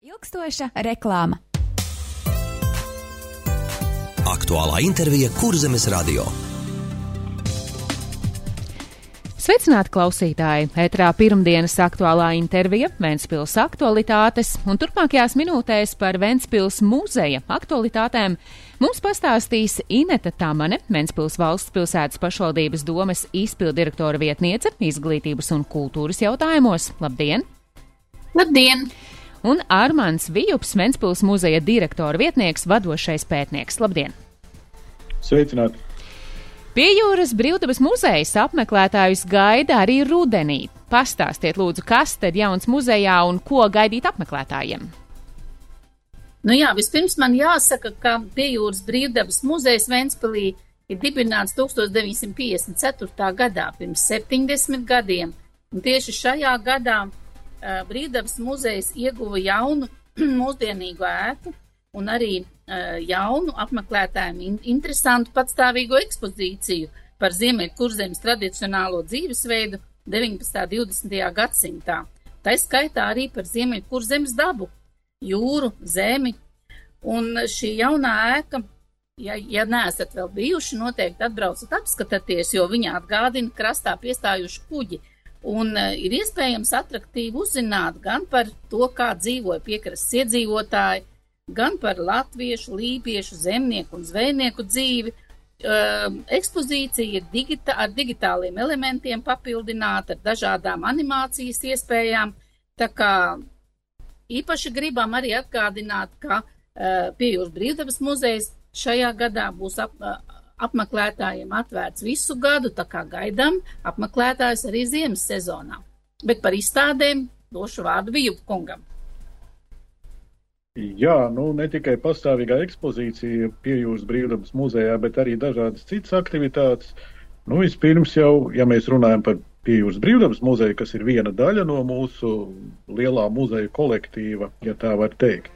Ilgstoša reklāma. Aktuālā intervija Kurzemes radio. Sveicināti klausītāji! Ētrā pirmdienas aktuālā intervija, Ventspils aktualitātes, un turpmākajās minūtēs par Ventspils muzeja aktualitātēm mums pastāstīs Ineta Tamane, Ventspils valsts pilsētas pašvaldības domes izpildirektora vietniece izglītības un kultūras jautājumos. Labdien! Labdien! Un Armands Vijups, Ventspils muzeja direktora vietnieks, vadošais pētnieks. Labdien! Sveicināti! Piejūras brīvdabas muzejs apmeklētājus gaida arī rudenī. Pastāstiet lūdzu, kas tad jauns muzejā un ko gaidīt apmeklētājiem? Vispirms man jāsaka, ka Piejūras brīvdabas muzejs Ventspilī ir dibināts 1954. gadā, pirms 70 gadiem. Un tieši šajā gadā brīvdabas muzejs ieguva jaunu mūsdienīgu ēku un arī jaunu apmeklētājiem interesantu patstāvīgo ekspozīciju par Ziemeļkurzemes tradicionālo dzīvesveidu 19. un 20. gadsimtā. Tā skaitā arī par Ziemeļkurzemes dabu, jūru, zemi. Un šī jaunā ēka, ja neesat vēl bijuši, noteikti atbraucat apskatāties, jo viņa atgādina krastā piestājuši kuģi. Un ir iespējams atraktīvi uzzināt gan par to, kā dzīvoja piekrastes iedzīvotāji, gan par latviešu, lībiešu, zemnieku un zvejnieku dzīvi. Ekspozīcija ir ar digitāliem elementiem papildināta, ar dažādām animācijas iespējām. Tā kā īpaši gribam arī atgādināt, ka Piejūras brīvdabas muzejs šajā gadā būs apmeklētājiem atvērts visu gadu, tā kā gaidām apmeklētājus arī ziemas sezonā. Bet par izstādēm došu vārdu Vijup kungam. Jā, ne tikai pastāvīgā ekspozīcija Piejūras brīvdabas muzejā, bet arī dažādas citas aktivitātes. Vispirms jau, ja mēs runājam par Piejūras brīvdabas muzeju, kas ir viena daļa no mūsu lielā muzeja kolektīva, ja tā var teikt.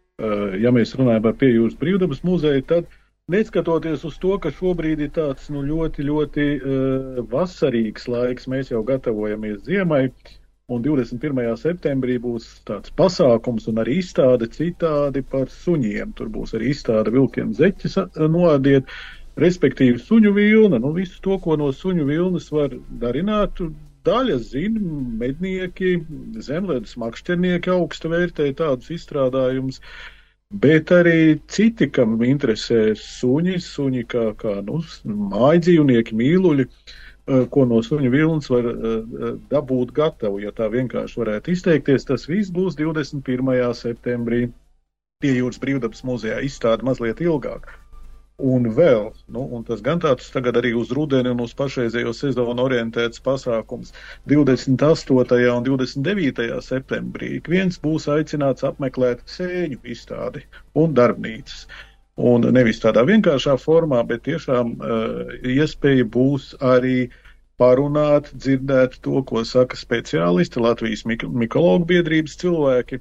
Ja mēs runājam par Piejūras brīvdabas muzeju, tad neskatoties uz to, ka šobrīd ir tāds ļoti vasarīgs laiks, mēs jau gatavojamies ziemai, un 21. septembrī būs tāds pasākums un arī izstāde citādi par suņiem. Tur būs arī izstāde vilkiem zeķes noādiet, respektīvi suņu vilna. Visu to, ko no suņu vilnas var darināt, daļas zina, mednieki, zemledus makšķernieki augsta vērtē tādus izstrādājumus, bet arī citi, kam interesē suņi kā mājdzīvnieki, mīluļi, ko no suņu vilnas var dabūt gatavu, ja tā vienkārši varētu izteikties. Tas viss būs 21. septembrī Piejūras brīvdabas muzejā, izstāde mazliet ilgāk. Un vēl, un tas gan tāds tagad arī uz rudeni un uz pašreizējo sezonu orientēts pasākums, 28. un 29. septembrī ik viens būs aicināts apmeklēt sēņu izstādi un darbnīcas. Un nevis tādā vienkāršā formā, bet tiešām iespēja būs arī parunāt, dzirdēt to, ko saka speciālisti, Latvijas mikologu biedrības cilvēki.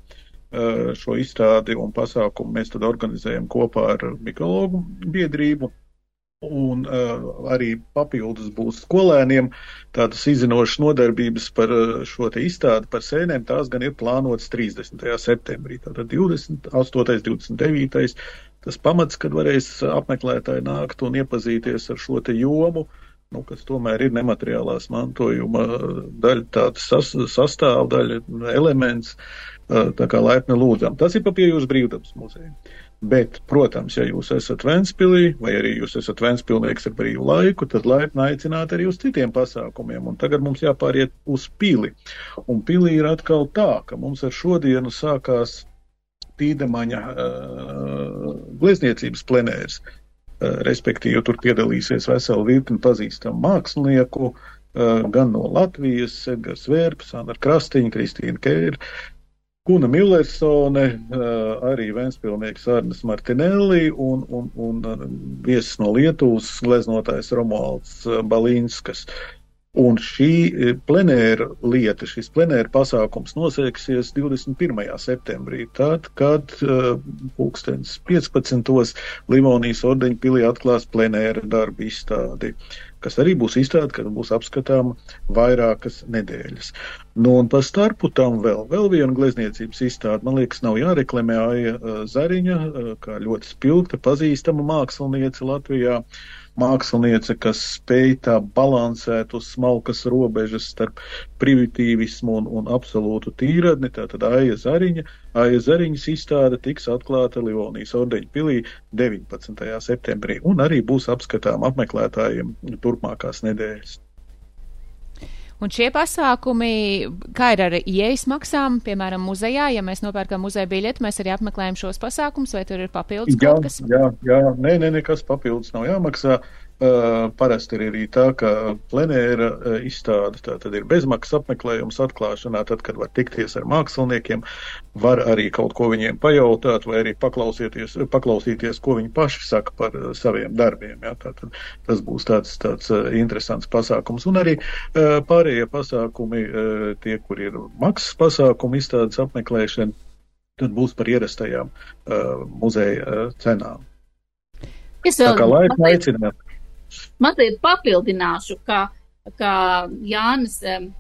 Šo izstādi un pasākumu mēs tad organizējam kopā ar mikologu biedrību. Un arī papildus būs skolēniem tādas izzinošas nodarbības par šo te izstādi par sēnēm. Tās gan ir plānotas 30. septembrī, tātad 28. 29. Tas pamats, kad varēs apmeklētāji nākt un iepazīties ar šo te jomu, kas tomēr ir nemateriālās mantojuma daļa, tāda sastāvdaļa, elements, tā kā laipni lūdzam. Tas ir pa Piejūras brīvdabas muzeju. Bet, protams, ja jūs esat Ventspilī, vai arī jūs esat ventspilnieks ar brīvu laiku, tad laipni aicināt arī uz citiem pasākumiem. Un tagad mums jāpāriet uz pili. Un pilī ir atkal tā, ka mums ar šodienu sākās Tīdemaņa glezniecības plenērs. Respektīvi, tur piedalīsies vesela virkni pazīstamu mākslinieku, gan no Latvijas, Edgars Vērps, Anna Krastiņa, Kristīna Kēra, Kuna Millersone, arī ventspilnieks Arnis Martinelli un viesis no Lietuvas, gleznotājs Romualds Balīnskas. Un šī plenēra lieta, šis plenēra pasākums nosēksies 21. septembrī, tad, kad pulkstens 15. Livonijas ordeņa pilī atklās plenēra darba izstādi. kas arī būs izstāde, kad būs apskatāma vairākas nedēļas. Nu, un pa starpu tam vēl viena glezniecības izstāde, man liekas, nav jāreklamē Aija Zariņa, kā ļoti spilgta, pazīstama māksliniece Latvijā. Māksliniece, kas spēj tā balansēt uz smalkas robežas starp primitīvismu un absolūtu tīradni, tātad Aija Zariņa. Aija Zariņas izstāde tiks atklāta Livonijas ordeņa pilī 19. septembrī un arī būs apskatām apmeklētājiem turpmākās nedēļas. Un šie pasākumi, kā ir ar ieejas maksām, piemēram, muzejā, ja mēs nopērkam muzeja biļeti, mēs arī apmeklējam šos pasākumus, vai tur ir papildus kaut kas? Jā, nekas papildus nav jāmaksā. Parasti ir arī tā, ka plenēra izstāde, tā tad ir bezmaksas apmeklējums atklāšanā, tad, kad var tikties ar māksliniekiem, var arī kaut ko viņiem pajautāt, vai arī paklausīties, ko viņi paši saka par saviem darbiem. Jā, tātad tas būs tāds interesants pasākums. Un arī pārējie pasākumi, tie, kur ir maksas pasākumi, izstādes apmeklēšana, tad būs par ierastajām muzeja cenām. Tā kā laika aicināt. Mazliet papildināšu, kā Jānis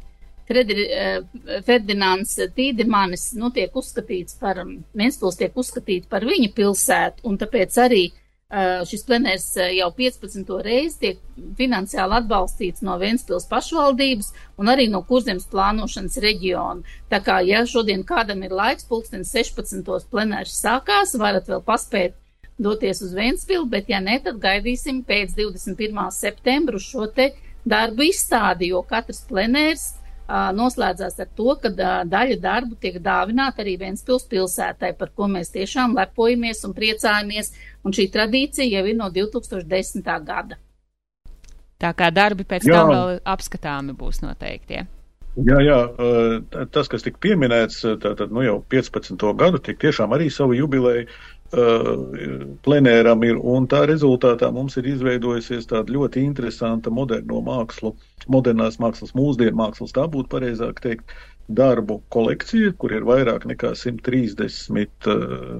Ferdinands Tīdemanis tiek uzskatīts par, Ventspils tiek uzskatīts par viņa pilsētu, un tāpēc arī šis plenērs jau 15. reizi tiek finansiāli atbalstīts no Ventspils pašvaldības un arī no Kurzemes plānošanas reģiona. Tā kā, ja šodien kādam ir laiks, 16. plenērs sākās, varat vēl paspēt doties uz Ventspilu, bet ja ne, tad gaidīsim pēc 21. septembru šo te darbu izstādi, jo katrs plenērs noslēdzās ar to, ka daļa darbu tiek dāvināta arī Ventspils pilsētai, par ko mēs tiešām lepojamies un priecājamies, un šī tradīcija jau ir no 2010. gada. Tā kā darbi pēc tam vēl apskatāmi būs noteikti, ja? Jā, tas, kas tika pieminēts, tātad jau 15. gadu, tiek tiešām arī savu jubileju plenēram ir, un tā rezultātā mums ir izveidojusies tāda ļoti interesanta modernās mākslas, mūsdienu mākslas, tā būtu pareizāk teikt, darbu kolekcija, kur ir vairāk nekā 130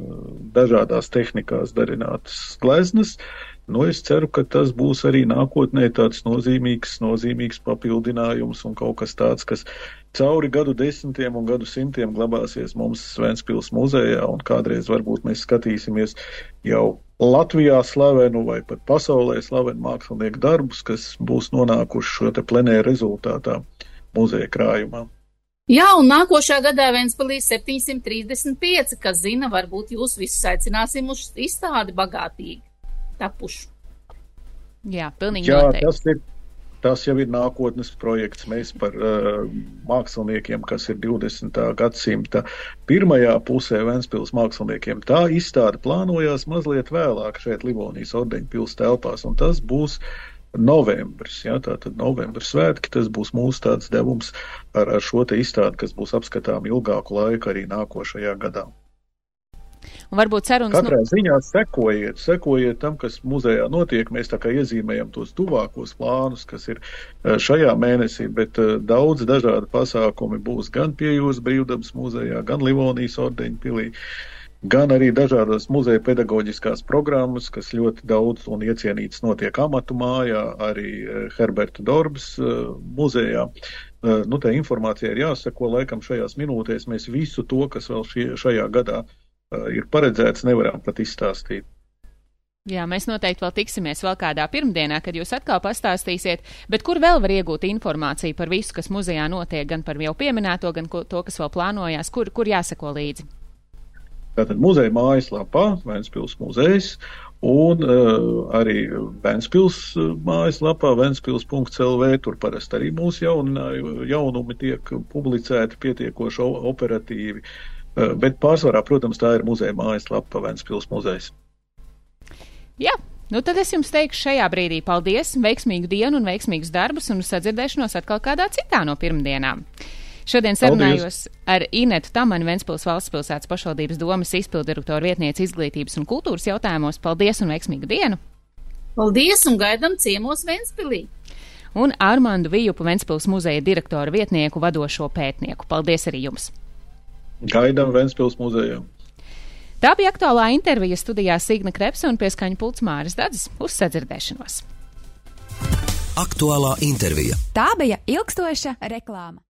dažādās tehnikās darinātas gleznas. Es ceru, ka tas būs arī nākotnē tāds nozīmīgs papildinājums un kaut kas tāds, kas cauri gadu desmitiem un gadu simtiem glabāsies mums Ventspils muzejā, un kādreiz varbūt mēs skatīsimies jau Latvijā slavenu vai pat pasaulē slavenu mākslinieku darbus, kas būs nonākuši šo te plenēra rezultātā muzeja krājumā. Jā, un nākošā gadā Ventspilī 735, kas zina, varbūt jūs visus aicināsim uz izstādi bagātīgi tapušu. Jā, pilnīgi noteikti. Tas jau ir nākotnes projekts. Mēs par māksliniekiem, kas ir 20. gadsimta pirmajā pusē Ventspils māksliniekiem, tā izstāde plānojās mazliet vēlāk šeit Livonijas ordeņa pils telpās, un tas būs novembris. Jā, tātad novembris svētki, tas būs mūsu tāds devums ar šo te izstādi, kas būs apskatām ilgāku laiku arī nākošajā gadā. Un varbūt sarunas... Katrā ziņā sekojiet tam, kas muzejā notiek. Mēs tā kā iezīmējam tos tuvākos plānus, kas ir šajā mēnesī, bet daudz dažādi pasākumi būs gan pie Jūras brīvdabas muzejā, gan Livonijas ordeņa pilī, gan arī dažādas muzeja pedagoģiskās programmas, kas ļoti daudz un iecienīts notiek Amatu mājā, arī Herberta Dorbes muzejā. Tā informācija ir jāsako laikam šajās minūtēs. Mēs visu to, kas vēl šajā gadā ir paredzēts, nevaram pat izstāstīt. Jā, mēs noteikti vēl tiksimies vēl kādā pirmdienā, kad jūs atkal pastāstīsiet, bet kur vēl var iegūt informāciju par visu, kas muzejā notiek, gan par jau pieminēto, gan to, kas vēl plānojās, kur jāseko līdzi? Tātad muzeja mājaslapā Ventspils muzejs un arī Ventspils mājaslapā ventspils.lv, tur parasti arī mūsu jaunumi tiek publicēti pietiekoši operatīvi. Bet pārsvarā, protams, tā ir muzeja mājaslapa Ventspils muzejs. Jā, tad es jums teikšu šajā brīdī paldies, veiksmīgu dienu un veiksmīgus darbus un sadzirdēšanos atkal kādā citā no pirmdienām. Šodien sarunājos ar Inetu Tamani, Ventspils valstspilsētas pašvaldības domes izpildirektora vietniece izglītības un kultūras jautājumos. Paldies un veiksmīgu dienu! Paldies un gaidam ciemos Ventspilī! Un Armandu Vijupu, Ventspils muzeja direktora vietnieku vadošo pētnieku. Paldies arī jums! Gaidām Ventspils muzejā. Tā bija aktuālā intervija, studijā Signa Krepse un pie skaņu pults Māris Dadzis. Uz sadzirdēšanos! Aktuālā intervija. Tā bija ilgstoša reklāma.